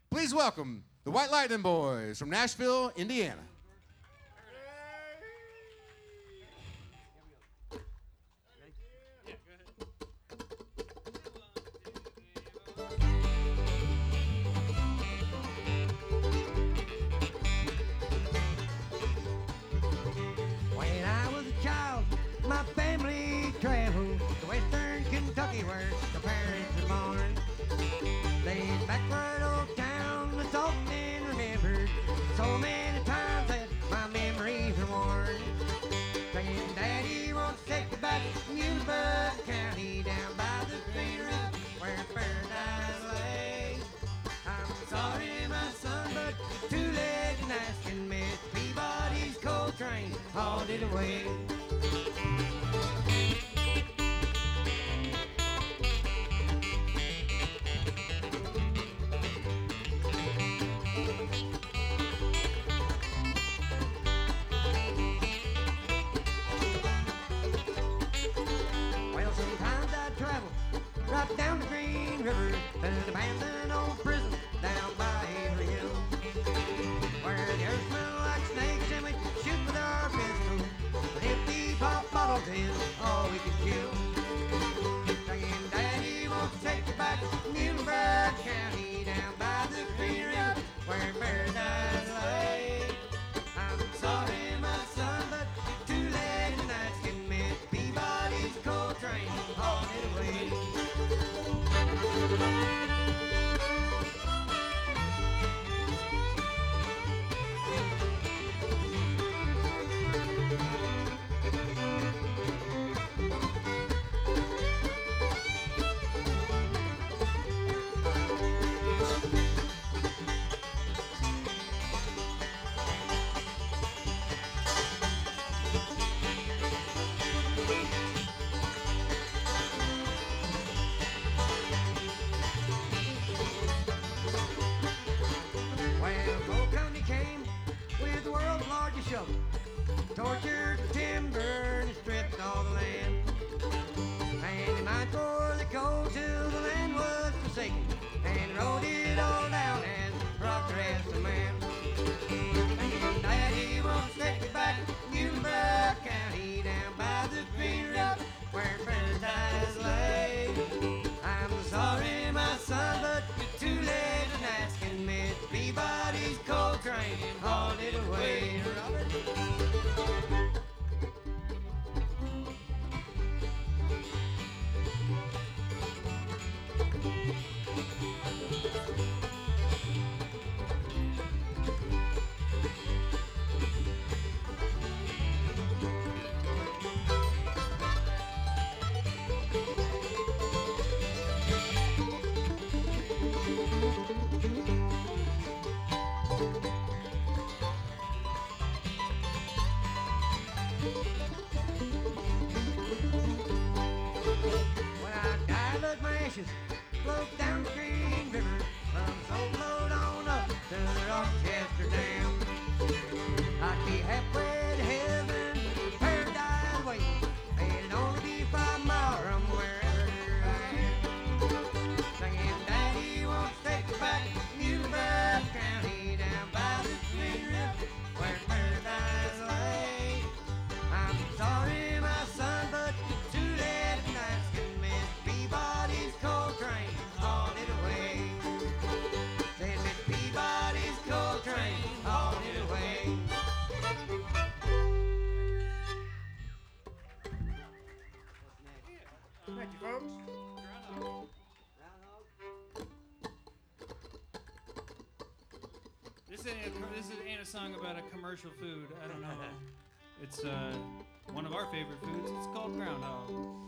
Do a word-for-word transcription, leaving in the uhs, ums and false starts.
Please welcome the White Lightning Boys from Nashville, Indiana. When I was a child, my family traveled to western Kentucky where the parents were born. Laid backward old town that's often remembered so many times that my memories are worn. Saying Daddy wants to take me back to Muhlenberg County down by the Green River where paradise lay. I'm sorry, my son, but you're too late in asking. Miss Peabody's coal train hauled it away. Well, sometimes I travel right down the Green River to an abandoned old prison down by Avery Hill, where the earth smell like snakes and we shoot with our pistols. But if the pop bottles is all we can kill, saying Daddy wants to take you back to Muhlenberg County down by the Green River where paradise lay. I'm sorry, my son, but you're too late in asking. Miss Peabody's coal train hauled it away. Well, coal company came with the world's largest shovel, tortured the timber and stripped all the land. And they mined for the coal till the land was forsaken, and rode it all down and rocked the rest of man. And Daddy wants to take me back to Muhlenberg County down by the Green River where paradise lay. I'm sorry, my son, but you're too late in asking. Miss Peabody's coal train hauled it away. Robert. When I die, let my ashes float down the Green River from so float on up to Rochester Dam. I'd be halfway to heaven, paradise waiting, and it'd only be five miles from wherever I am. Saying Daddy wants to take me back to Muhlenberg County down by the Green River where paradise lay. I'm sorry, my son, but you're too late in asking. Miss Peabody's coal train hauled it away. Said Miss Peabody's coal train hauled it away. Thank you, folks. This ain't a, this ain't a song about a commercial food. I don't know. It's uh, one of our favorite foods. It's called groundhog.